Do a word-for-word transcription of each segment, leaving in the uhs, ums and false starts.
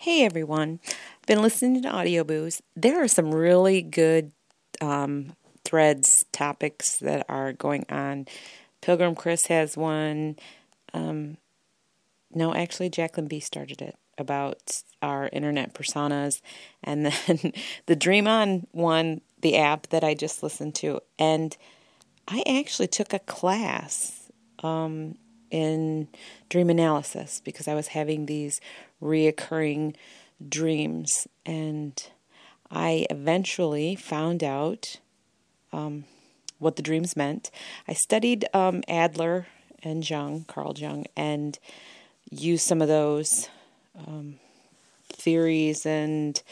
Hey everyone, I've been listening to Audio Booze. There are some really good um, threads, topics that are going on. Pilgrim Chris has one. Um, no, actually, Jacqueline B started it about our internet personas. And then the Dream On one, the app that I just listened to. And I actually took a class um, in dream analysis because I was having these reoccurring dreams, and I eventually found out um, what the dreams meant. I studied um, Adler and Jung, Carl Jung, and used some of those um, theories, and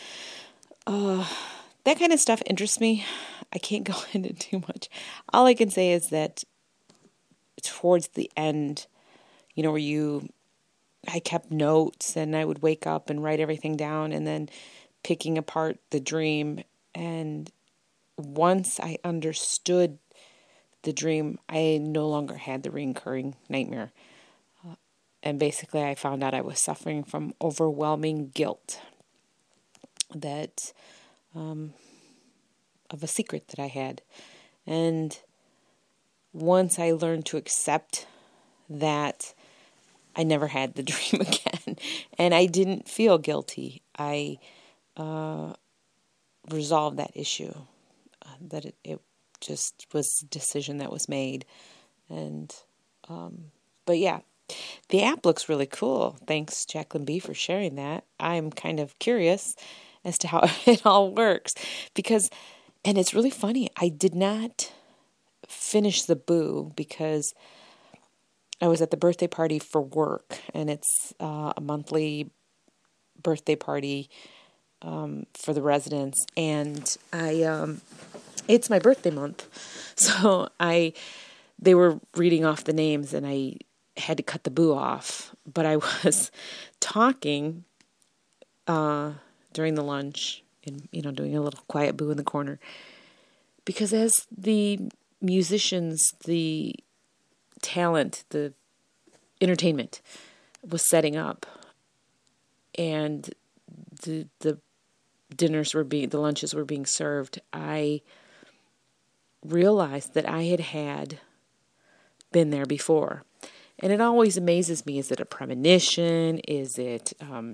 uh, that kind of stuff interests me. I can't go into too much. All I can say is that towards the end, you know, where you, I kept notes and I would wake up and write everything down and then picking apart the dream. And once I understood the dream, I no longer had the recurring nightmare. Uh, and basically I found out I was suffering from overwhelming guilt that, um, of a secret that I had. And once I learned to accept that, I never had the dream again. And I didn't feel guilty. I uh, resolved that issue. Uh, that it, it just was a decision that was made. And, um, but yeah, the app looks really cool. Thanks, Jacqueline B, for sharing that. I'm kind of curious as to how it all works. Because, and it's really funny, I did not finish the boo because I was at the birthday party for work, and it's uh, a monthly birthday party um, for the residents, and I um, it's my birthday month, so I they were reading off the names, and I had to cut the boo off, but I was talking uh, during the lunch, and you know, doing a little quiet boo in the corner, because as the musicians, the talent, the entertainment was setting up, and the the dinners were being, the lunches were being served, I realized that I had had been there before. And it always amazes me, is it a premonition? Is it, um,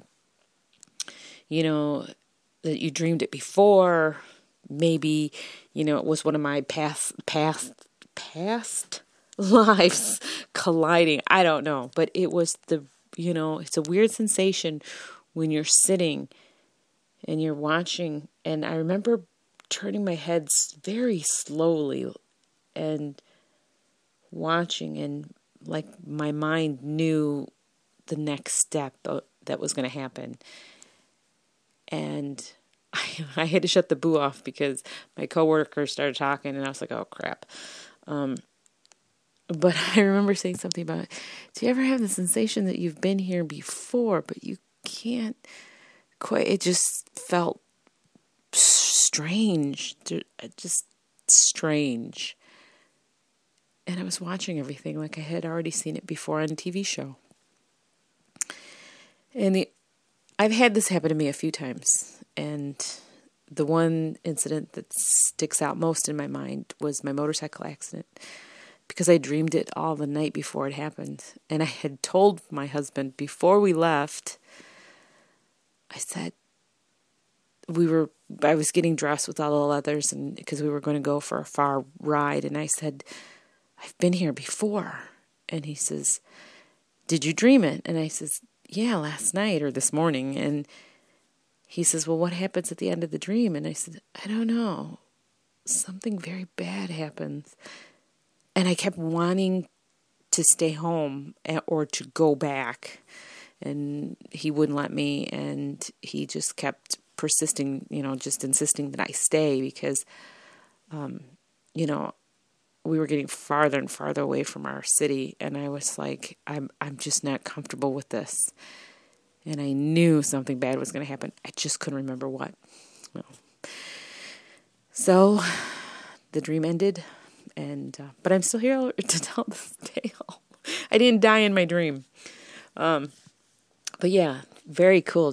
you know, that you dreamed it before? Maybe, you know, it was one of my past, past, past lives colliding. I don't know. But it was the, you know, it's a weird sensation when you're sitting and you're watching. And I remember turning my head very slowly and watching, and like my mind knew the next step that was going to happen. And I, I had to shut the boo off because my coworker started talking, and I was like, oh crap. Um, but I remember saying something about, do you ever have the sensation that you've been here before, but you can't quite, it just felt strange, just strange. And I was watching everything like I had already seen it before on a T V show. And the, I've had this happen to me a few times. And the one incident that sticks out most in my mind was my motorcycle accident, because I dreamed it all the night before it happened. And I had told my husband before we left, I said, we were, I was getting dressed with all the leathers, and because we were going to go for a far ride. And I said, I've been here before. And he says, did you dream it? And I says, yeah, last night or this morning. And he says, well, what happens at the end of the dream? And I said, I don't know. Something very bad happens. And I kept wanting to stay home or to go back. And he wouldn't let me. And he just kept persisting, you know, just insisting that I stay because, um, you know, we were getting farther and farther away from our city. And I was like, I'm, I'm just not comfortable with this. And I knew something bad was going to happen. I just couldn't remember what. Well, so the dream ended, and uh, but I'm still here to tell this tale. I didn't die in my dream. Um, but yeah, very cool.